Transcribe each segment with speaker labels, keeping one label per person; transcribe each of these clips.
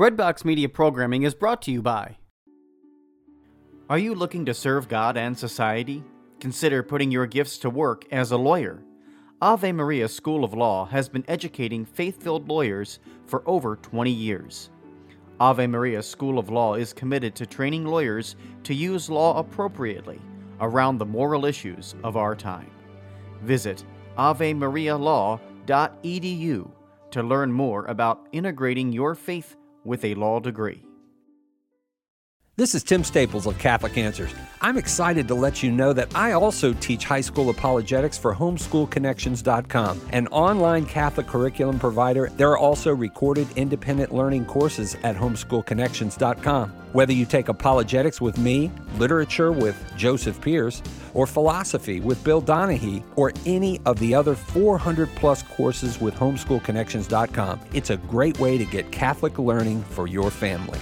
Speaker 1: Breadbox Media Programming is brought to you by... Are you looking to serve God and society? Consider putting your gifts to work as a lawyer. Ave Maria School of Law has been educating faith-filled lawyers for over 20 years. Ave Maria School of Law is committed to training lawyers to use law appropriately around the moral issues of our time. Visit avemarialaw.edu to learn more about integrating your faith with a law degree.
Speaker 2: This is Tim Staples of Catholic Answers. I'm excited to let you know that I also teach high school apologetics for homeschoolconnections.com, an online Catholic curriculum provider. There are also recorded independent learning courses at homeschoolconnections.com. Whether you take apologetics with me, literature with Joseph Pierce, or philosophy with Bill Donahue, or any of the other 400-plus courses with homeschoolconnections.com, it's a great way to get Catholic learning for your family.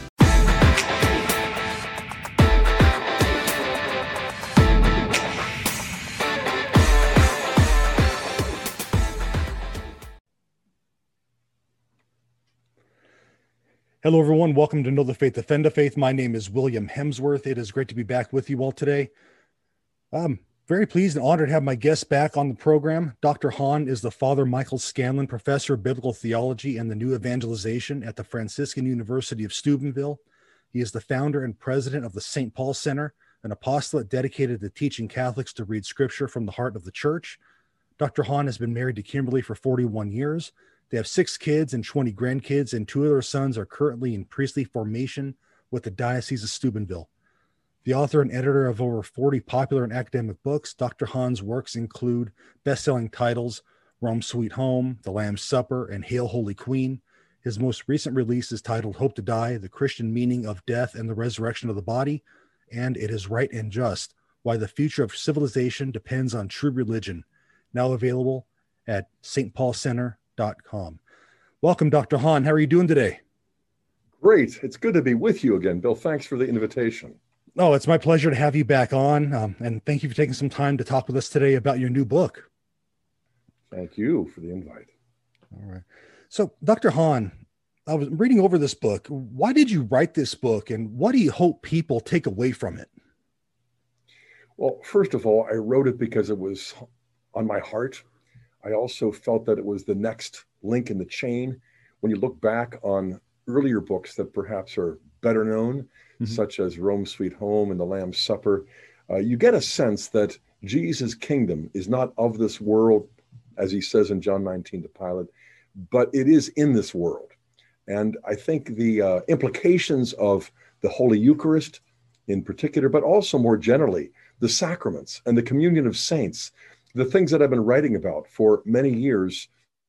Speaker 3: Hello, everyone. Welcome to Know the Faith, Defend the Faith. My name is William Hemsworth. It is great to be back with you all today. I'm very pleased and honored to have my guest back on the program. Dr. Hahn is the Father Michael Scanlon Professor of Biblical Theology and the New Evangelization at the Franciscan University of Steubenville. He is the founder and president of the St. Paul Center, an apostolate dedicated to teaching Catholics to read Scripture from the heart of the Church. Dr. Hahn has been married to Kimberly for 41 years. They have 6 kids and 20 grandkids, and 2 of their sons are currently in priestly formation with the Diocese of Steubenville. The author and editor of over 40 popular and academic books, Dr. Hahn's works include best-selling titles Rome Sweet Home, The Lamb's Supper, and Hail Holy Queen. His most recent release is titled Hope to Die, The Christian Meaning of Death and the Resurrection of the Body, and It is Right and Just, Why the Future of Civilization Depends on True Religion, now available at stpaulcenter.com. Welcome, Dr. Hahn. How are you doing today?
Speaker 4: Great. It's good to be with you again, Bill. Thanks for the invitation.
Speaker 3: Oh, it's my pleasure to have you back on. And thank you for taking some time to talk with us today about your new book.
Speaker 4: Thank you for the invite.
Speaker 3: All right. So, Dr. Hahn, I was reading over this book. Why did you write this book, and what do you hope people take away from it?
Speaker 4: Well, first of all, I wrote it because it was on my heart. I also felt that it was the next link in the chain. When you look back on earlier books that perhaps are better known, such as Rome Sweet Home and The Lamb's Supper, you get a sense that Jesus' kingdom is not of this world, as he says in John 19 to Pilate, but it is in this world. And I think the implications of the Holy Eucharist in particular, but also more generally, the sacraments and the communion of saints, the things that I've been writing about for many years,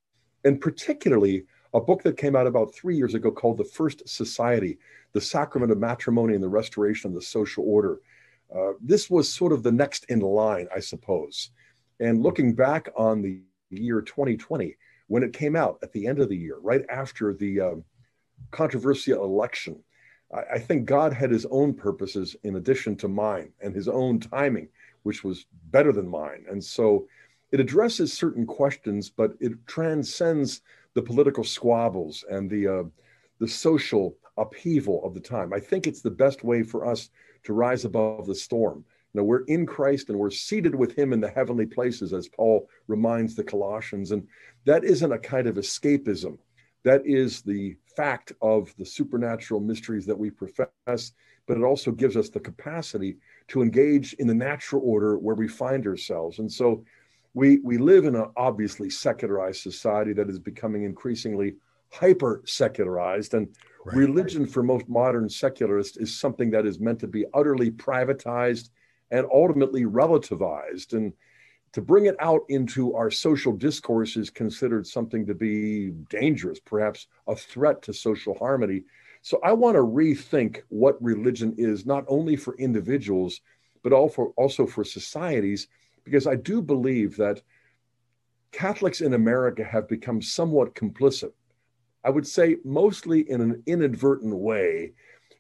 Speaker 4: and particularly a book that came out about 3 years ago called The First Society, The Sacrament of Matrimony and the Restoration of the Social Order. This was sort of the next in line, I suppose. And looking back on the year 2020, when it came out at the end of the year, right after the controversial election, I think God had his own purposes in addition to mine and his own timing, which was better than mine. And so it addresses certain questions, but it transcends the political squabbles and the social upheaval of the time. I think it's the best way for us to rise above the storm. You know, we're in Christ and we're seated with him in the heavenly places, as Paul reminds the Colossians. And that isn't a kind of escapism. That is the fact of the supernatural mysteries that we profess, but it also gives us the capacity to engage in the natural order where we find ourselves. And so we live in an obviously secularized society that is becoming increasingly hyper-secularized. And religion for most modern secularists is something that is meant to be utterly privatized and ultimately relativized. And to bring it out into our social discourse is considered something to be dangerous, perhaps a threat to social harmony. So I want to rethink what religion is, not only for individuals, but also for societies, because I do believe that Catholics in America have become somewhat complicit, I would say mostly in an inadvertent way,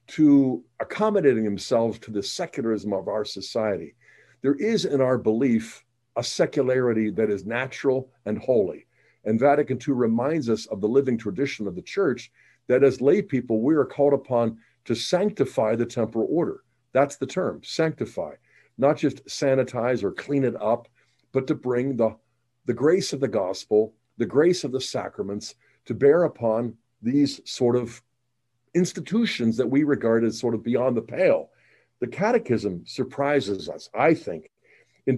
Speaker 4: to accommodating themselves to the secularism of our society. There is in our belief a secularity that is natural and holy. And Vatican II reminds us of the living tradition of the Church that as lay people, we are called upon to sanctify the temporal order. That's the term, sanctify, not just sanitize or clean it up, but to bring the grace of the gospel, the grace of the sacraments to bear upon these sort of institutions that we regard as sort of beyond the pale. The Catechism surprises us, I think. In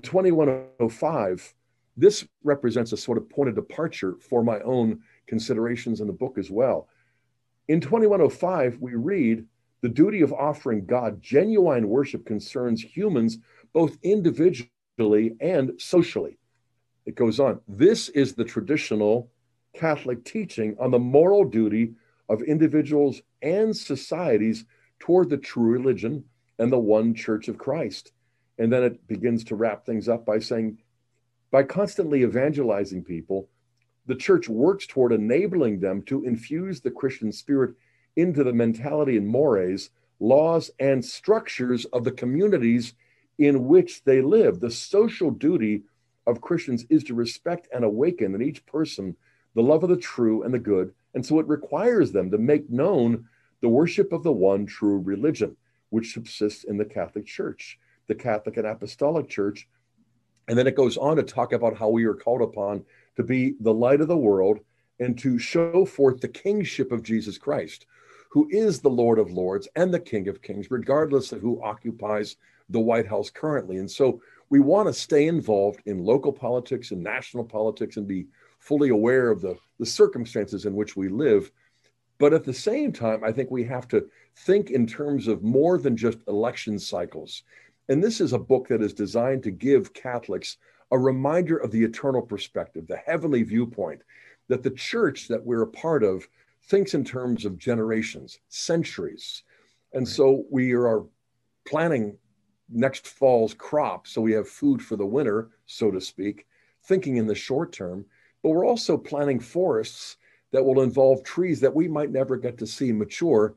Speaker 4: 2105, this represents a sort of point of departure for my own considerations in the book as well. In 2105, we read, the duty of offering God genuine worship concerns humans both individually and socially. It goes on. This is the traditional Catholic teaching on the moral duty of individuals and societies toward the true religion and the one Church of Christ. And then it begins to wrap things up by saying, by constantly evangelizing people, the Church works toward enabling them to infuse the Christian spirit into the mentality and mores, laws, and structures of the communities in which they live. The social duty of Christians is to respect and awaken in each person the love of the true and the good. And so it requires them to make known the worship of the one true religion, which subsists in the Catholic Church, the Catholic and Apostolic Church. And then it goes on to talk about how we are called upon to be the light of the world and to show forth the kingship of Jesus Christ, who is the Lord of Lords and the King of Kings, regardless of who occupies the White House currently. And so we want to stay involved in local politics and national politics and be fully aware of the circumstances in which we live. But at the same time, I think we have to think in terms of more than just election cycles. And this is a book that is designed to give Catholics a reminder of the eternal perspective, the heavenly viewpoint, that the church that we're a part of thinks in terms of generations, centuries. And so we are planning next fall's crop so we have food for the winter, so to speak, thinking in the short term. But we're also planning forests that will involve trees that we might never get to see mature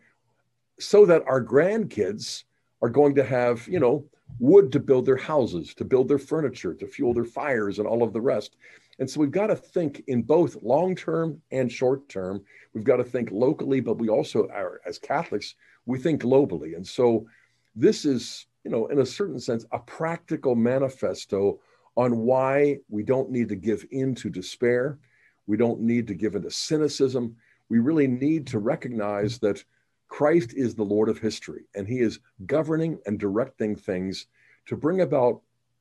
Speaker 4: so that our grandkids are going to have, wood to build their houses, to build their furniture, to fuel their fires and all of the rest. And so we've got to think in both long-term and short-term. We've got to think locally, but we also are, as Catholics, we think globally. And so this is, in a certain sense, a practical manifesto on why we don't need to give in to despair. We don't need to give in to cynicism. We really need to recognize that Christ is the Lord of history, and he is governing and directing things to bring about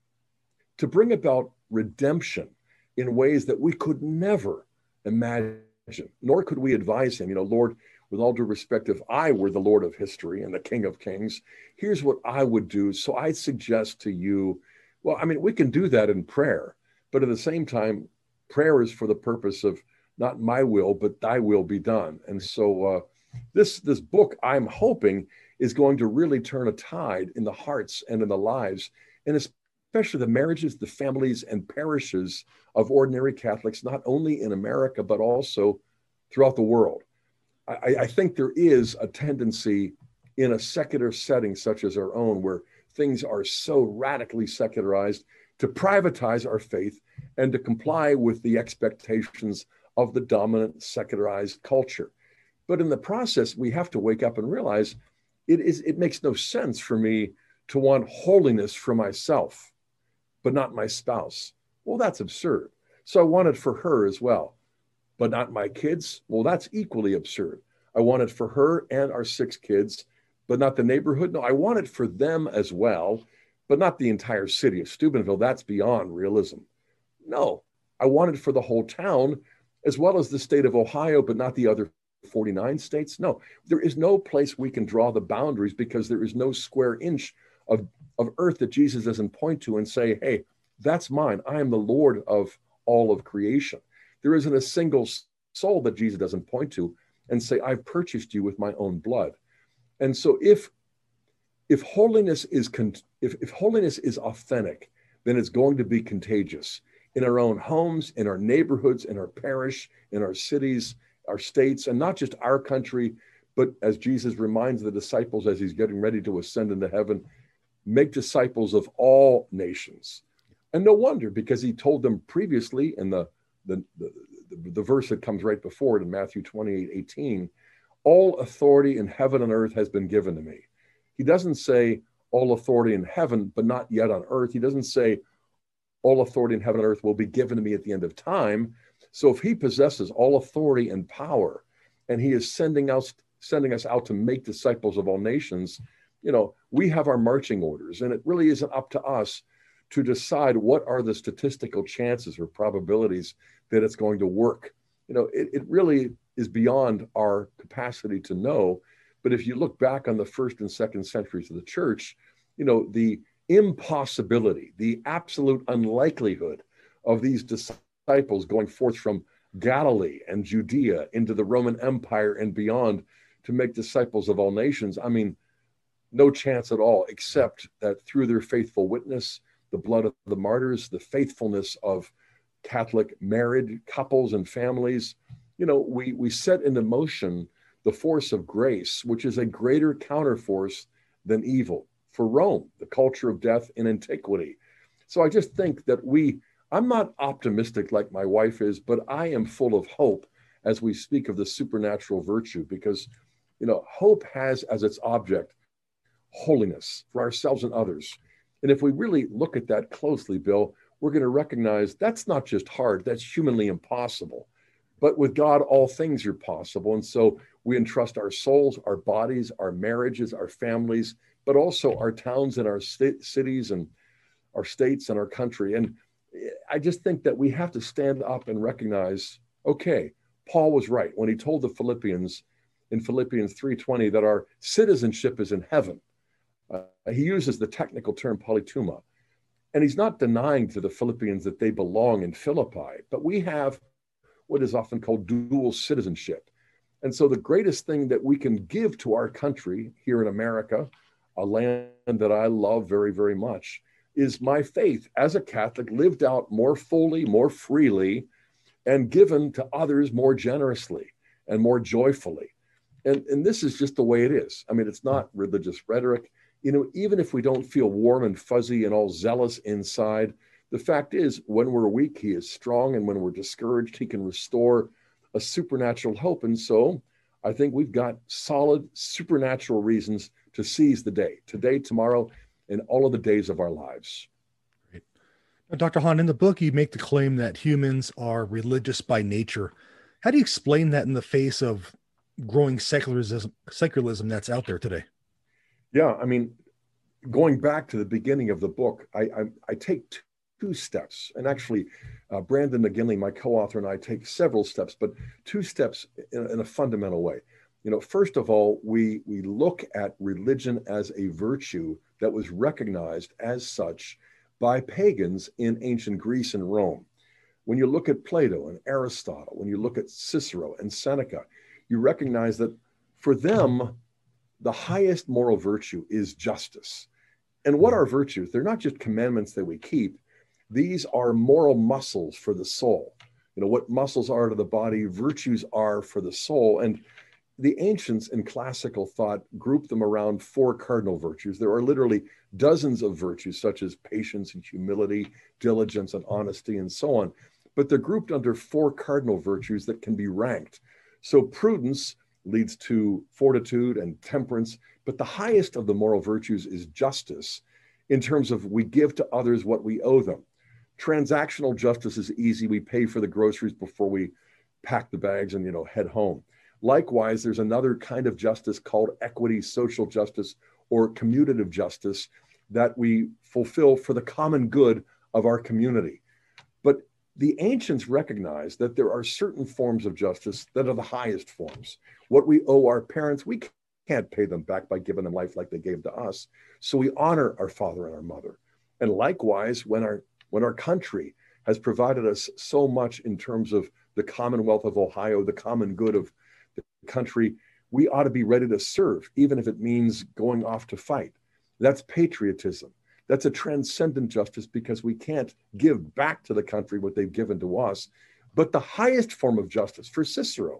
Speaker 4: redemption in ways that we could never imagine, nor could we advise him. Lord, with all due respect, if I were the Lord of history and the King of Kings, here's what I would do. So I suggest to you, we can do that in prayer, but at the same time, prayer is for the purpose of not my will, but thy will be done. And so this book, I'm hoping, is going to really turn a tide in the hearts and in the lives, and especially the marriages, the families, and parishes of ordinary Catholics, not only in America, but also throughout the world. I think there is a tendency in a secular setting such as our own, where things are so radically secularized, to privatize our faith and to comply with the expectations of the dominant secularized culture. But in the process, we have to wake up and realize it makes no sense for me to want holiness for myself, but not my spouse. Well, that's absurd. So I want it for her as well, but not my kids. Well, that's equally absurd. I want it for her and our 6 kids, but not the neighborhood. No, I want it for them as well, but not the entire city of Steubenville. That's beyond realism. No, I want it for the whole town, as well as the state of Ohio, but not the other 49 states. No, there is no place we can draw the boundaries, because there is no square inch of earth that Jesus doesn't point to and say, hey, that's mine. I am the Lord of all of creation. There isn't a single soul that Jesus doesn't point to and say, I've purchased you with my own blood. And so if holiness is if holiness is authentic, then it's going to be contagious in our own homes, in our neighborhoods, in our parish, in our cities, our states, and not just our country, but as Jesus reminds the disciples as he's getting ready to ascend into heaven, make disciples of all nations. And no wonder, because he told them previously in the verse that comes right before it in Matthew 28:18, all authority in heaven and earth has been given to me. He doesn't say all authority in heaven, but not yet on earth. He doesn't say all authority in heaven and earth will be given to me at the end of time. So if he possesses all authority and power, and he is sending us out to make disciples of all nations, we have our marching orders, and it really isn't up to us to decide what are the statistical chances or probabilities that it's going to work. It really is beyond our capacity to know. But if you look back on the first and second centuries of the church, the impossibility, the absolute unlikelihood of these disciples going forth from Galilee and Judea into the Roman Empire and beyond to make disciples of all nations, I mean, no chance at all, except that through their faithful witness, the blood of the martyrs, the faithfulness of Catholic married couples and families, we set into motion the force of grace, which is a greater counterforce than evil for Rome, the culture of death in antiquity. So I just think that I'm not optimistic like my wife is, but I am full of hope as we speak of the supernatural virtue, because, hope has as its object holiness for ourselves and others. And if we really look at that closely, Bill, we're going to recognize that's not just hard, that's humanly impossible. But with God, all things are possible. And so we entrust our souls, our bodies, our marriages, our families, but also our towns and our cities and our states and our country. And I just think that we have to stand up and recognize, okay, Paul was right when he told the Philippians in Philippians 3:20 that our citizenship is in heaven. He uses the technical term polytuma. And he's not denying to the Philippians that they belong in Philippi, but we have what is often called dual citizenship. And so the greatest thing that we can give to our country here in America, a land that I love very, very much, is my faith as a Catholic lived out more fully, more freely, and given to others more generously and more joyfully. And this is just the way it is. I mean, it's not religious rhetoric. Even if we don't feel warm and fuzzy and all zealous inside, the fact is, when we're weak, he is strong. And when we're discouraged, he can restore a supernatural hope. And so I think we've got solid supernatural reasons to seize the day, today, tomorrow, and all of the days of our lives.
Speaker 3: Great. Now, Dr. Hahn, in the book, you make the claim that humans are religious by nature. How do you explain that in the face of growing secularism that's out there today?
Speaker 4: Yeah, I mean, going back to the beginning of the book, I take two steps, and actually Brandon McGinley, my co-author, and I take several steps, but two steps in a fundamental way. First of all, we look at religion as a virtue that was recognized as such by pagans in ancient Greece and Rome. When you look at Plato and Aristotle, when you look at Cicero and Seneca, you recognize that for them, the highest moral virtue is justice. And what are virtues? They're not just commandments that we keep. These are moral muscles for the soul. What muscles are to the body, virtues are for the soul. And the ancients in classical thought grouped them around four cardinal virtues. There are literally dozens of virtues, such as patience and humility, diligence and honesty, and so on. But they're grouped under four cardinal virtues that can be ranked. So prudence leads to fortitude and temperance, but the highest of the moral virtues is justice, in terms of we give to others what we owe them. Transactional justice is easy. We pay for the groceries before we pack the bags and head home. Likewise, there's another kind of justice called equity, social justice, or commutative justice that we fulfill for the common good of our community. But the ancients recognized that there are certain forms of justice that are the highest forms. What we owe our parents, we can't pay them back by giving them life like they gave to us. So we honor our father and our mother. And likewise, when our country has provided us so much in terms of the Commonwealth of Ohio, the common good of the country, we ought to be ready to serve, even if it means going off to fight. That's patriotism. That's a transcendent justice, because we can't give back to the country what they've given to us. But the highest form of justice for Cicero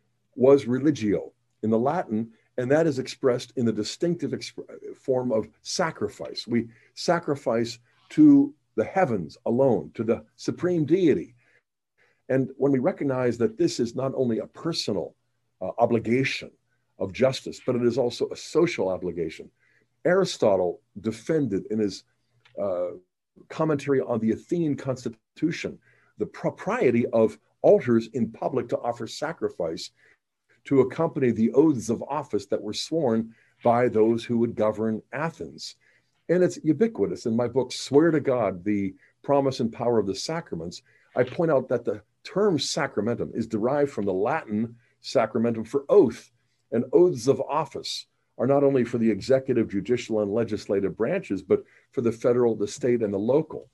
Speaker 4: was religio in the Latin, and that is expressed in the distinctive form of sacrifice. We sacrifice to the heavens alone, to the supreme deity. And when we recognize that this is not only a personal obligation, of justice, but it is also a social obligation. Aristotle defended in his commentary on the Athenian constitution the propriety of altars in public to offer sacrifice to accompany the oaths of office that were sworn by those who would govern Athens. And it's ubiquitous. In my book, Swear to God, The Promise and Power of the Sacraments, I point out that the term sacramentum is derived from the Latin sacramentum for oath, and oaths of office are not only for the executive, judicial, and legislative branches, but for the federal, the state, and the local.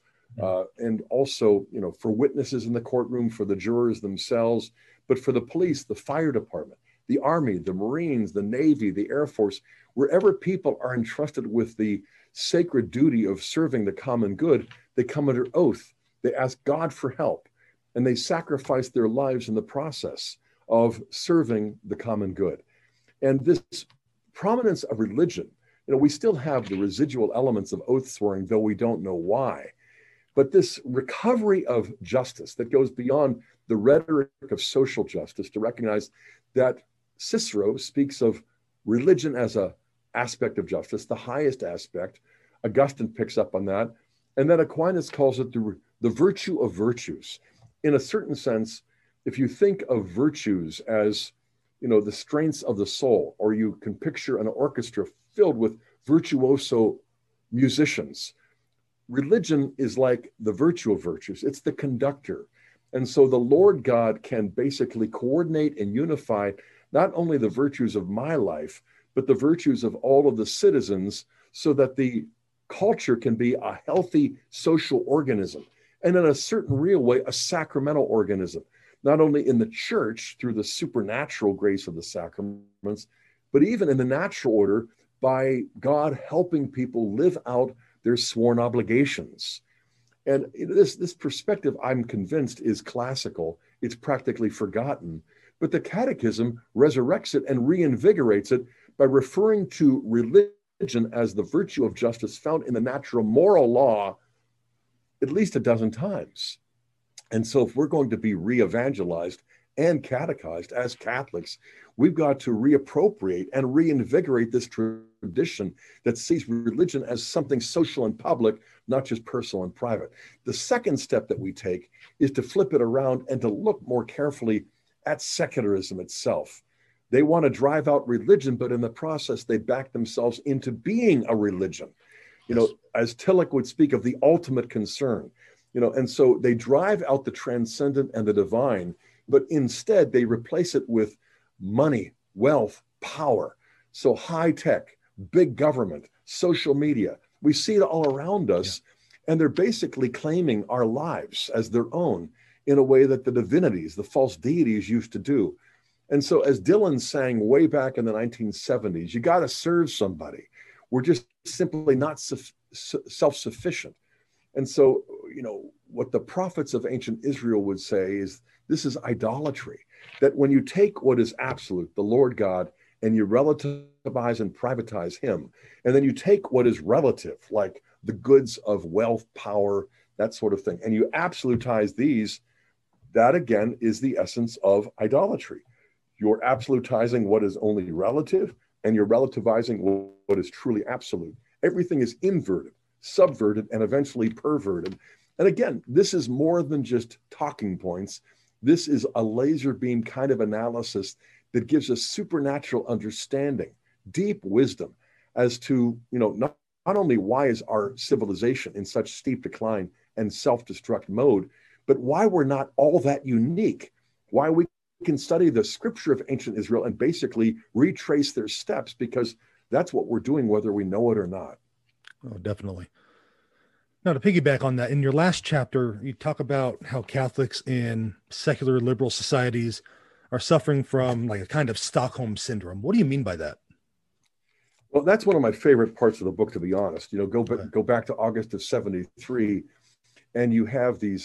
Speaker 4: And also, for witnesses in the courtroom, for the jurors themselves, but for the police, the fire department, the Army, the Marines, the Navy, the Air Force, wherever people are entrusted with the sacred duty of serving the common good, they come under oath. They ask God for help, and they sacrifice their lives in the process of serving the common good. And this prominence of religion, we still have the residual elements of oath swearing, though we don't know why. But this recovery of justice that goes beyond the rhetoric of social justice to recognize that Cicero speaks of religion as an aspect of justice, the highest aspect. Augustine picks up on that. And then Aquinas calls it the virtue of virtues. In a certain sense, if you think of virtues as, the strengths of the soul, or you can picture an orchestra filled with virtuoso musicians, religion is like the virtue of virtues. It's the conductor. And so the Lord God can basically coordinate and unify not only the virtues of my life, but the virtues of all of the citizens, so that the culture can be a healthy social organism. And in a certain real way, a sacramental organism, not only in the church through the supernatural grace of the sacraments, but even in the natural order by God helping people live out their sworn obligations. And this perspective, I'm convinced, is classical. It's practically forgotten. But the Catechism resurrects it and reinvigorates it by referring to religion as the virtue of justice found in the natural moral law at least a dozen times. And so if we're going to be re-evangelized and catechized as Catholics, we've got to reappropriate and reinvigorate this tradition that sees religion as something social and public, not just personal and private. The second step that we take is to flip it around and to look more carefully at secularism itself. They want to drive out religion, but in the process, they back themselves into being a religion. As Tillich would speak of the ultimate concern, and so they drive out the transcendent and the divine, but instead they replace it with money, wealth, power. So high tech, big government, social media, we see it all around us. Yeah. And they're basically claiming our lives as their own in a way that the divinities, the false deities used to do. And so as Dylan sang way back in the 1970s, you got to serve somebody. We're just simply not self-sufficient. And so, what the prophets of ancient Israel would say is this is idolatry, that when you take what is absolute, the Lord God, and you relativize and privatize him, and then you take what is relative, like the goods of wealth, power, that sort of thing, and you absolutize these, that again is the essence of idolatry. You're absolutizing what is only relative, and you're relativizing what is truly absolute. Everything is inverted, subverted, and eventually perverted. And again, this is more than just talking points. This is a laser beam kind of analysis that gives us supernatural understanding, deep wisdom as to, not only why is our civilization in such steep decline and self-destruct mode, but why we're not all that unique, why we can study the scripture of ancient Israel and basically retrace their steps, because that's what we're doing, whether we know it or not.
Speaker 3: Oh, definitely. Now, to piggyback on that, in your last chapter, you talk about how Catholics in secular liberal societies are suffering from like a kind of Stockholm syndrome. What do you mean by that?
Speaker 4: Well, that's one of my favorite parts of the book, to be honest. Go back to August of 73, and you have these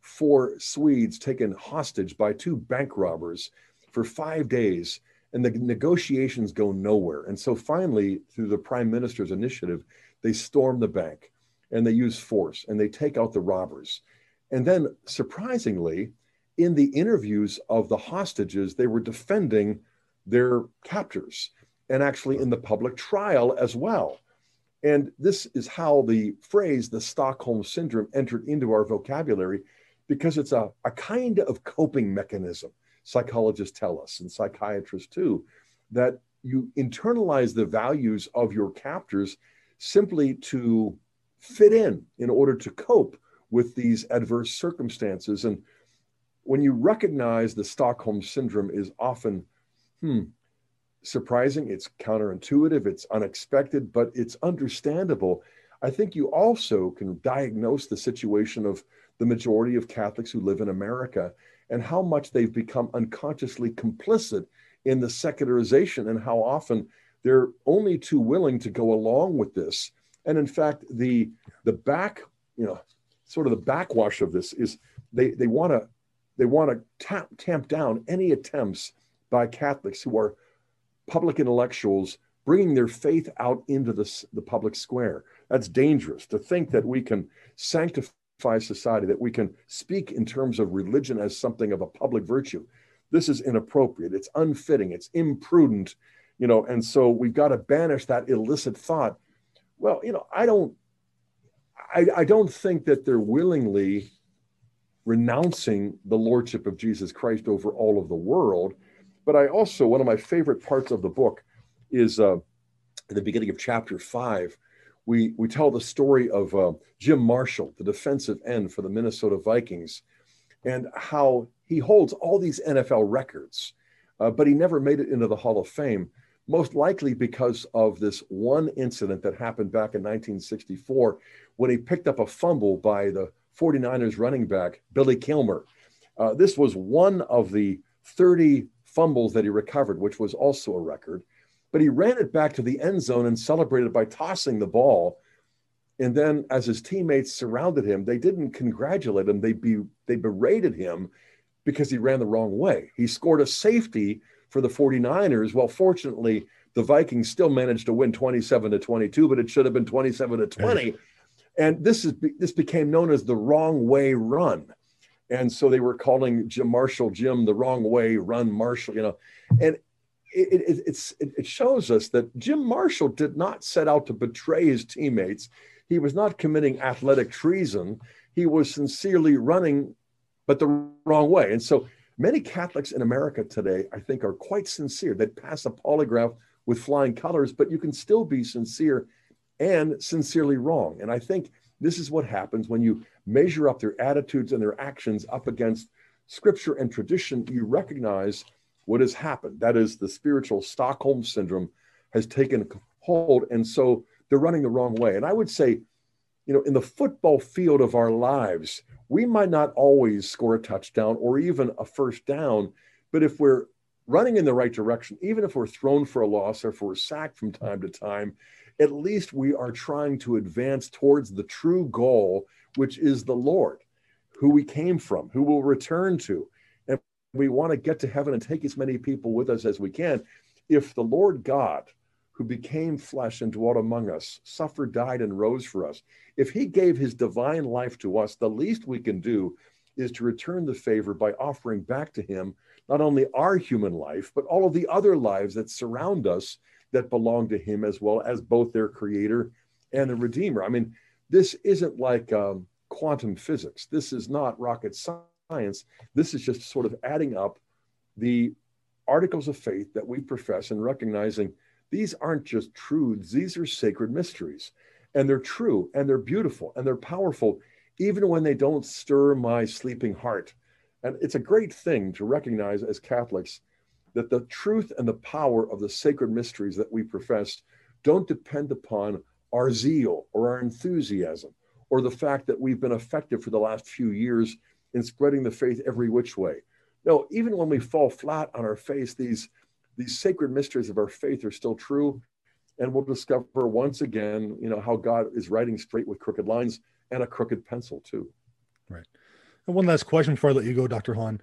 Speaker 4: 4 Swedes taken hostage by 2 bank robbers for 5 days, and the negotiations go nowhere. And so finally, through the prime minister's initiative, they storm the bank and they use force and they take out the robbers. And then surprisingly, in the interviews of the hostages, they were defending their captors, and actually in the public trial as well. And this is how the phrase, the Stockholm Syndrome, entered into our vocabulary, because it's a kind of coping mechanism. Psychologists tell us, and psychiatrists too, that you internalize the values of your captors simply to fit in order to cope with these adverse circumstances. And when you recognize the Stockholm Syndrome is often surprising, it's counterintuitive, it's unexpected, but it's understandable, I think you also can diagnose the situation of the majority of Catholics who live in America and how much they've become unconsciously complicit in the secularization, and how often they're only too willing to go along with this. And in fact, the backwash of this is they want to tamp down any attempts by Catholics who are public intellectuals bringing their faith out into the public square. That's dangerous, to think that we can sanctify society, that we can speak in terms of religion as something of a public virtue. This is inappropriate. It's unfitting. It's imprudent, and so we've got to banish that illicit thought. Well, I don't think that they're willingly renouncing the lordship of Jesus Christ over all of the world. But I also, one of my favorite parts of the book is at the beginning of chapter 5, we tell the story of Jim Marshall, the defensive end for the Minnesota Vikings, and how he holds all these NFL records, but he never made it into the Hall of Fame, most likely because of this one incident that happened back in 1964 when he picked up a fumble by the 49ers running back, Billy Kilmer. This was one of the 30 fumbles that he recovered, which was also a record. But he ran it back to the end zone and celebrated by tossing the ball. And then as his teammates surrounded him, they didn't congratulate him. They berated him because he ran the wrong way. He scored a safety for the 49ers. Well, fortunately, the Vikings still managed to win 27-22, but it should have been 27-20. And this became known as the wrong way run. And so they were calling Jim Marshall, Jim, the wrong way run Marshall, and it shows us that Jim Marshall did not set out to betray his teammates. He was not committing athletic treason. He was sincerely running, but the wrong way. And so many Catholics in America today, I think, are quite sincere. They pass a polygraph with flying colors, but you can still be sincere and sincerely wrong. And I think this is what happens when you measure up their attitudes and their actions up against scripture and tradition. You recognize what has happened. That is, the spiritual Stockholm Syndrome has taken hold. And so they're running the wrong way. And I would say, in the football field of our lives, we might not always score a touchdown or even a first down, but if we're running in the right direction, even if we're thrown for a loss or if we're sacked from time to time, at least we are trying to advance towards the true goal, which is the Lord, who we came from, who we'll return to. And we want to get to heaven and take as many people with us as we can. If the Lord God, who became flesh and dwelt among us, suffered, died, and rose for us, if he gave his divine life to us, the least we can do is to return the favor by offering back to him not only our human life, but all of the other lives that surround us that belong to him, as well as both their creator and the Redeemer. I mean, this isn't like quantum physics. This is not rocket science. This is just sort of adding up the articles of faith that we profess and recognizing these aren't just truths. These are sacred mysteries, and they're true, and they're beautiful, and they're powerful, even when they don't stir my sleeping heart. And it's a great thing to recognize as Catholics that the truth and the power of the sacred mysteries that we profess don't depend upon our zeal or our enthusiasm or the fact that we've been effective for the last few years in spreading the faith every which way. No, even when we fall flat on our face, these sacred mysteries of our faith are still true. And we'll discover once again, how God is writing straight with crooked lines and a crooked pencil too.
Speaker 3: Right. And one last question before I let you go, Dr. Hahn.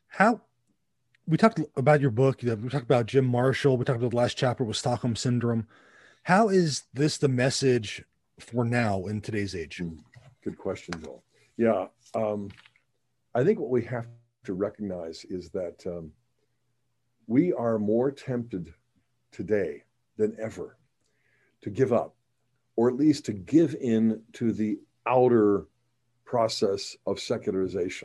Speaker 3: We talked about your book, we talked about Jim Marshall, we talked about the last chapter with Stockholm Syndrome. How is this the message for now in today's age?
Speaker 4: Good question, Joel. Yeah. I think what we have to recognize is that we are more tempted today than ever to give up, or at least to give in to the outer process of secularization.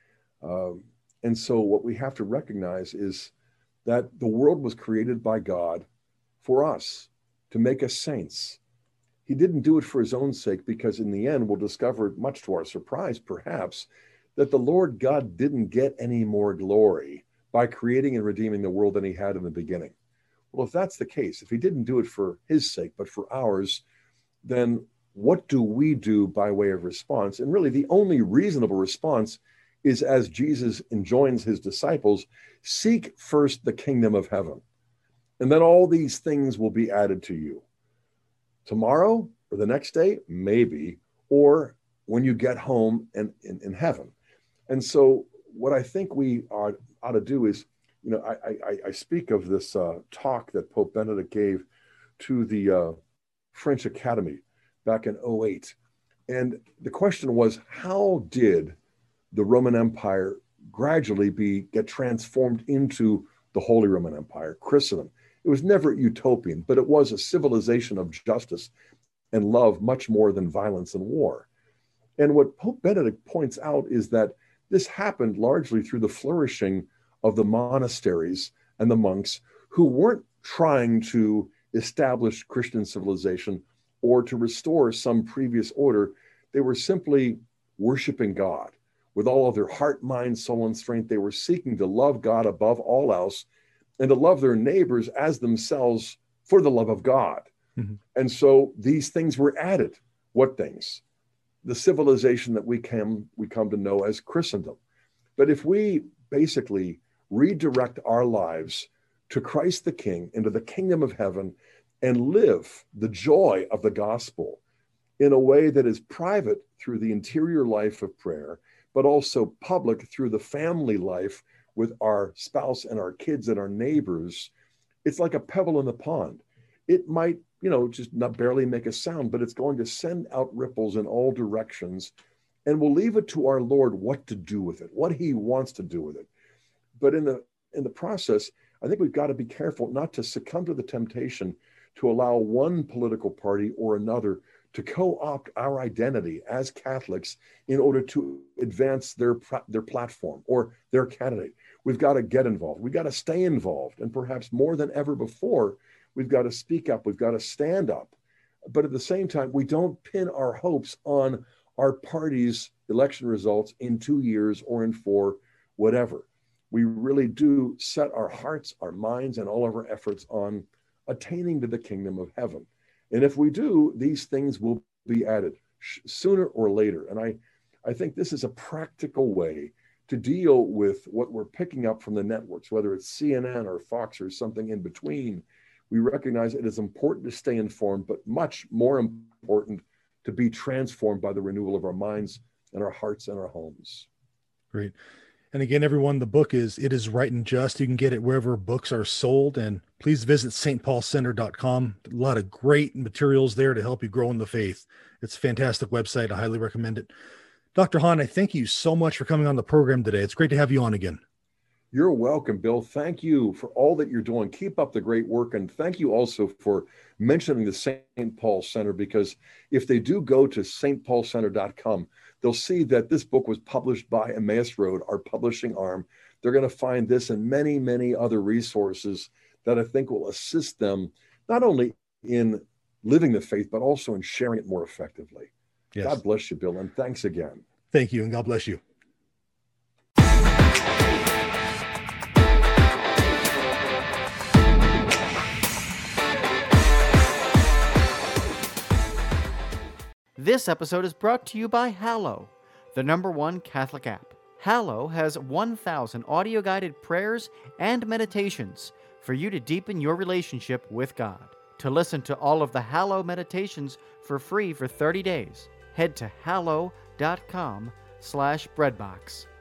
Speaker 4: And so what we have to recognize is that the world was created by God for us, to make us saints. He didn't do it for his own sake, because in the end, we'll discover, much to our surprise perhaps, that the Lord God didn't get any more glory by creating and redeeming the world than he had in the beginning. Well, if that's the case, if he didn't do it for his sake, but for ours, then what do we do by way of response? And really, the only reasonable response is, as Jesus enjoins his disciples, seek first the kingdom of heaven, and then all these things will be added to you. Tomorrow or the next day, maybe, or when you get home and in heaven. And so what I think we ought to do is, I speak of this talk that Pope Benedict gave to the French Academy back in 2008. And the question was, how did the Roman Empire gradually get transformed into the Holy Roman Empire, Christendom? It was never utopian, but it was a civilization of justice and love, much more than violence and war. And what Pope Benedict points out is that this happened largely through the flourishing of the monasteries and the monks, who weren't trying to establish Christian civilization or to restore some previous order. They were simply worshiping God with all of their heart, mind, soul, and strength. They were seeking to love God above all else and to love their neighbors as themselves for the love of God. Mm-hmm. And so these things were added. What things? The civilization that we come to know as Christendom. But if we basically redirect our lives to Christ the King, into the kingdom of heaven, and live the joy of the gospel in a way that is private through the interior life of prayer, but also public through the family life with our spouse and our kids and our neighbors, it's like a pebble in the pond. It might, just not barely make a sound, but it's going to send out ripples in all directions. And we'll leave it to our Lord what to do with it, what he wants to do with it. But in the process, I think we've got to be careful not to succumb to the temptation to allow one political party or another to co-opt our identity as Catholics in order to advance their platform or their candidate. We've got to get involved. We've got to stay involved. And perhaps more than ever before, we've got to speak up. We've got to stand up. But at the same time, we don't pin our hopes on our party's election results in 2 years or in 4, whatever. We really do set our hearts, our minds, and all of our efforts on attaining to the kingdom of heaven. And if we do, these things will be added sooner or later. And I think this is a practical way to deal with what we're picking up from the networks, whether it's CNN or Fox or something in between. We recognize it is important to stay informed, but much more important to be transformed by the renewal of our minds and our hearts and our homes.
Speaker 3: Great. And again, everyone, the book is It Is Right and Just. You can get it wherever books are sold. And please visit stpaulcenter.com. A lot of great materials there to help you grow in the faith. It's a fantastic website. I highly recommend it. Dr. Hahn, I thank you so much for coming on the program today. It's great to have you on again.
Speaker 4: You're welcome, Bill. Thank you for all that you're doing. Keep up the great work. And thank you also for mentioning the St. Paul Center, because if they do go to stpaulcenter.com, they'll see that this book was published by Emmaus Road, our publishing arm. They're going to find this and many, many other resources that I think will assist them not only in living the faith, but also in sharing it more effectively. Yes. God bless you, Bill, and thanks again.
Speaker 3: Thank you, and God bless you.
Speaker 1: This episode is brought to you by Hallow, the #1 Catholic app. Hallow has 1,000 audio-guided prayers and meditations for you to deepen your relationship with God. To listen to all of the Hallow meditations for free for 30 days, head to hallow.com/breadbox.